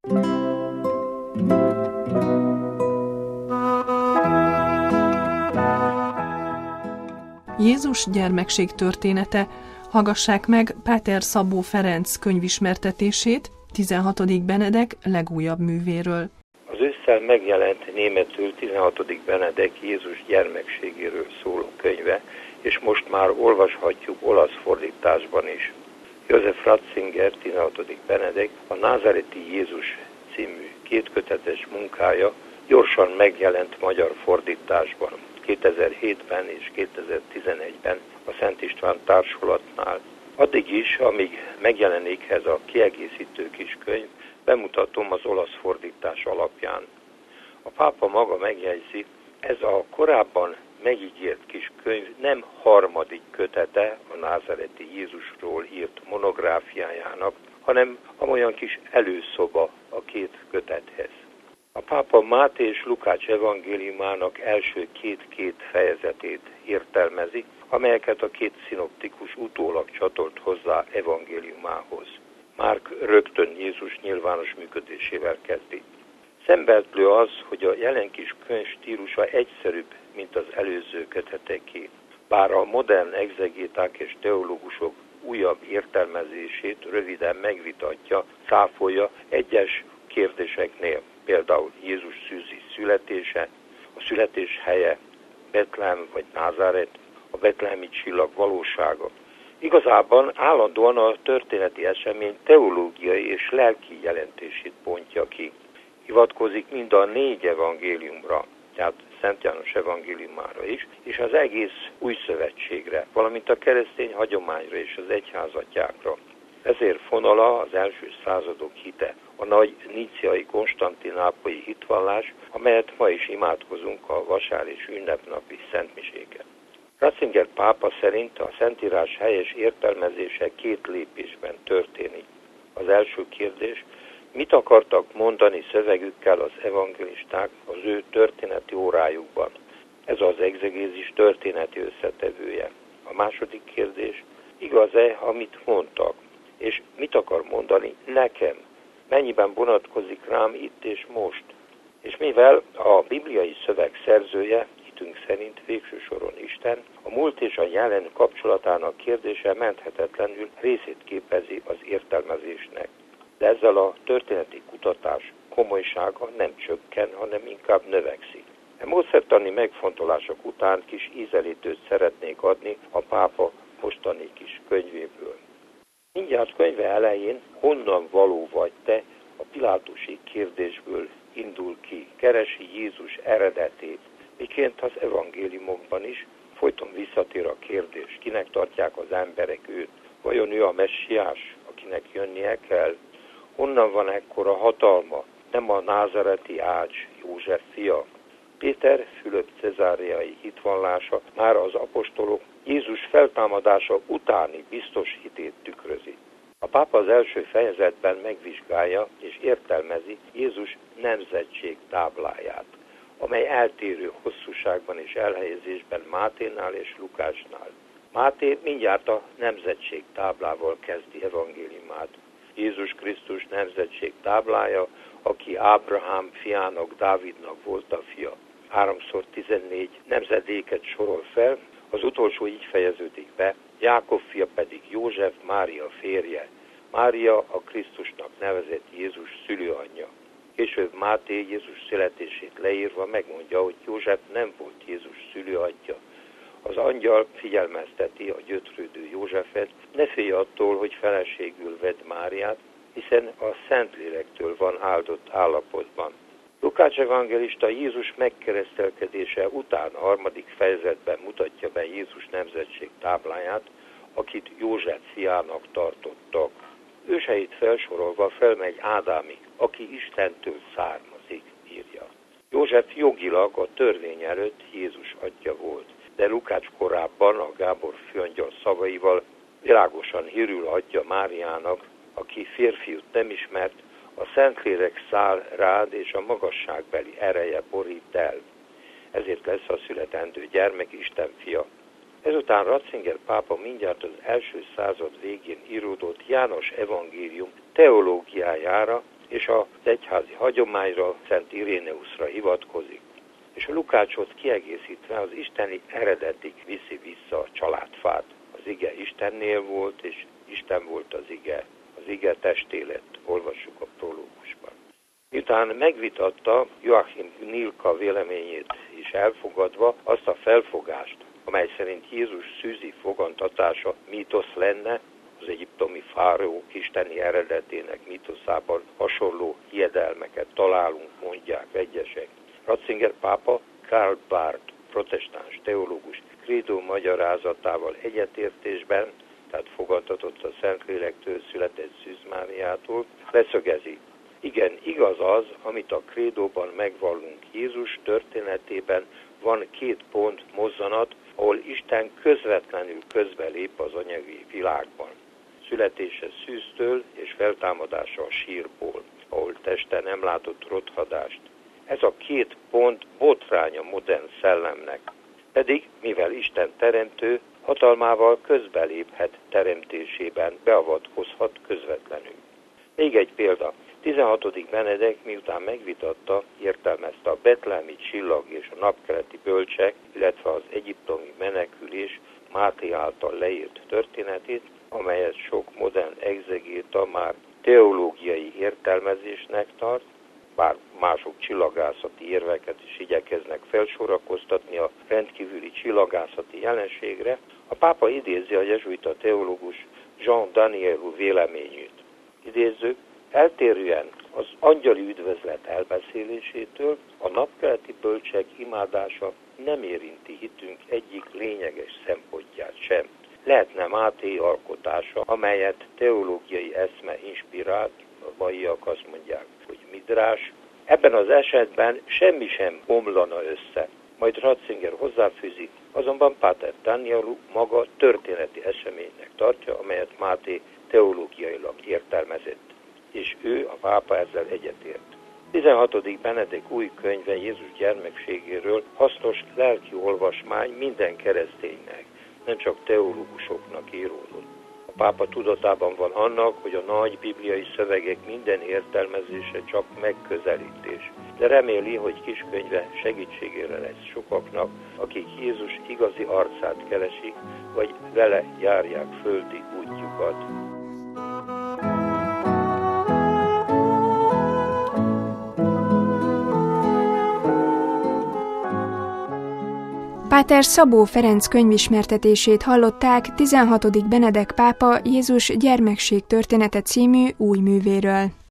Jézus gyermekség története. Hallgassák meg Páter Szabó Ferenc könyvismertetését 16. Benedek legújabb művéről. Az ősszel megjelent németül 16. Benedek Jézus gyermekségéről szóló könyve, és most már olvashatjuk olasz fordításban is. József Ratzinger 16. Benedek a Názáreti Jézus című kétkötetes munkája gyorsan megjelent magyar fordításban 2007-ben és 2011-ben a Szent István Társulatnál. Addig is, amíg megjelenik ez a kiegészítő kis könyv, bemutatom az olasz fordítás alapján. A pápa maga megjegyzi, ez a korábban megígért kis könyv nem harmadik kötete a názáreti Jézusról írt monográfiájának, hanem amolyan kis előszoba a két kötethez. A pápa Máté és Lukács evangéliumának első két fejezetét értelmezi, amelyeket a két szinoptikus utólag csatolt hozzá evangéliumához. Márk rögtön Jézus nyilvános működésével kezdi. Szembeötlő az, hogy a jelen kis könyv stílusa egyszerűbb, mint az előző köteteké. Bár a modern egzegéták és teológusok újabb értelmezését röviden megvitatja, cáfolja egyes kérdéseknél, például Jézus szűzi születése, a születés helye, Betlehem vagy Názáret, a betlehemi csillag valósága. Igazában állandóan a történeti esemény teológiai és lelki jelentését bontja ki. Hivatkozik mind a 4 evangéliumra, tehát Szent János evangéliumára is, és az egész új szövetségre, valamint a keresztény hagyományra és az egyházatjákra. Ezért fonala az első századok hite, a nagy níciai konstantinápolyi hitvallás, amelyet ma is imádkozunk a vasár és ünnepnapi szentmiséken. Ratzinger pápa szerint a Szentírás helyes értelmezése 2 lépésben történik. Az első kérdés, mit akartak mondani szövegükkel az evangélisták az ő történeti órájukban? Ez az egzegézis történeti összetevője. A második kérdés, igaz-e, amit mondtak? És mit akar mondani nekem? Mennyiben vonatkozik rám itt és most? És mivel a bibliai szöveg szerzője, hitünk szerint végső soron Isten, a múlt és a jelen kapcsolatának kérdése menthetetlenül részét képezi az értelmezésnek. De ezzel a történeti kutatás komolysága nem csökken, hanem inkább növekszik. A módszertani megfontolások után kis ízelítőt szeretnék adni a pápa mostani kis könyvéből. Mindjárt könyve elején honnan való vagy te a pilátusi kérdésből indul ki, keresi Jézus eredetét, miként az evangéliumokban is folyton visszatér a kérdés, kinek tartják az emberek őt, vajon ő a messiás, akinek jönnie kell, honnan van ekkora hatalma, nem a názáreti ács József fia. Péter Fülöp cezáreai hitvallása már az apostolok Jézus feltámadása utáni biztos hitét tükrözi. A pápa az első fejezetben megvizsgálja és értelmezi Jézus nemzetség tábláját, amely eltérő hosszúságban és elhelyezésben Máténál és Lukácsnál. Máté mindjárt a nemzetség táblával kezdi evangéliumát. Jézus Krisztus nemzetség táblája, aki Ábrahám fiának, Dávidnak volt a fia. 3x14 nemzedéket sorol fel, az utolsó így fejeződik be, Jákob fia pedig József, Mária férje. Mária a Krisztusnak nevezett Jézus szülőanyja. Később Máté Jézus születését leírva megmondja, hogy József nem volt Jézus szülőanyja. Az angyal figyelmezteti a gyötrődő Józsefet, ne félj attól, hogy feleségül vedd Máriát, hiszen a Szentlélektől van áldott állapotban. Lukács evangélista Jézus megkeresztelkedése után a 3. fejezetben mutatja be Jézus nemzetség tábláját, akit József fiának tartottak. Őseit felsorolva felmegy Ádámig, aki Istentől származik, írja. József jogilag a törvény előtt Jézus atya volt, de Lukács korábban a Gábor főangyal szavaival világosan hírül adja Máriának, aki férfiút nem ismert, a Szentlélek száll rád, és a magasságbeli ereje borít el. Ezért lesz a születendő gyermek Isten fia. Ezután Ratzinger pápa mindjárt az első század végén íródott János evangélium teológiájára és az egyházi hagyományra, Szent Iréneuszra hivatkozik. És a Lukácsot kiegészítve az isteni eredetig viszi vissza a családfát. Az ige Istennél volt, és Isten volt az ige testé lett, olvassuk a prológusban. Miután megvitatta Joachim Gnilka véleményét is elfogadva azt a felfogást, amely szerint Jézus szűzi fogantatása mítosz lenne, az egyiptomi fáraók isteni eredetének mítoszában hasonló hiedelmeket találunk, mondják egyesek. Ratzinger pápa Karl Barth, protestáns teológus krédó magyarázatával egyetértésben, tehát fogadtatott a Szentlélektől született Szűzmáriától, leszögezi. Igen, igaz az, amit a krédóban megvallunk Jézus történetében, van 2 pont mozzanat, ahol Isten közvetlenül közbelép az anyagi világban. Születése szűztől és feltámadása a sírból, ahol teste nem látott rothadást. Ez a 2 pont botrány a modern szellemnek. Pedig, mivel Isten teremtő, hatalmával közbeléphet teremtésében, beavatkozhat közvetlenül. Még egy példa. 16. Benedek miután megvitatta, értelmezte a betlehemi csillag és a napkeleti bölcsek, illetve az egyiptomi menekülés Máté által leírt történetét, amelyet sok modern egzegéta már teológiai értelmezésnek tart, bár mások csillagászati érveket is igyekeznek felsorakoztatni a rendkívüli csillagászati jelenségre, a pápa idézi a jezsuita teológus Jean Danielou véleményét. Idézzük, eltérően az angyali üdvözlet elbeszélésétől a napkeleti bölcsek imádása nem érinti hitünk egyik lényeges szempontját sem. Lehetne Máté alkotása, amelyet teológiai eszme inspirált, a maiak azt mondják, hogy midrás. Ebben az esetben semmi sem omlana össze. Majd Ratzinger hozzáfűzi, azonban Páter Danielou maga történeti eseménynek tartja, amelyet Máté teológiailag értelmezett. És ő, a pápa ezzel egyetért. 16. Benedek új könyve Jézus gyermekségéről hasznos lelki olvasmány minden kereszténynek, nem csak teológusoknak íródott. A pápa tudatában van annak, hogy a nagy bibliai szövegek minden értelmezése csak megközelítés, de reméli, hogy kiskönyve segítségére lesz sokaknak, akik Jézus igazi arcát keresik, vagy vele járják földi útjukat. Páter Szabó Ferenc könyvismertetését hallották 16. Benedek pápa Jézus gyermekség története című új művéről.